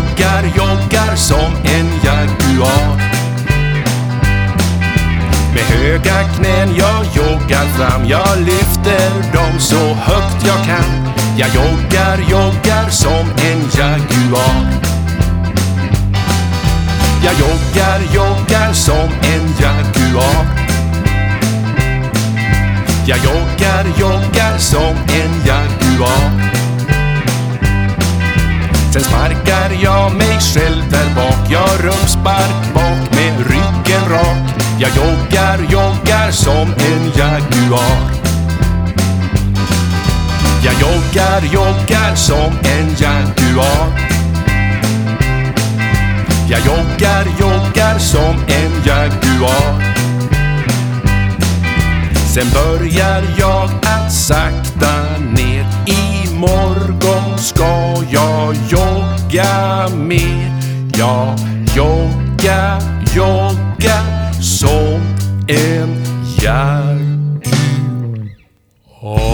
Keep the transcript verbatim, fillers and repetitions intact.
joggar, joggar som en jaguar. Med höga knän jag joggar fram, jag lyfter dem så högt jag kan. Jag joggar, joggar som en jaguar. Jag joggar, joggar som en jaguar. Jag joggar, joggar som en jaguar. Sen sparkar jag mig själv där bak, jag rumspark bak med ryggen rak. Jag joggar, joggar som en jaguar. Jag joggar, joggar som en jaguar. Jag joggar, joggar som en jaguar. Sen börjar jag att sakta ner. Imorgon ska jag jogga mer. Jag jogga, jogga som en jaguar.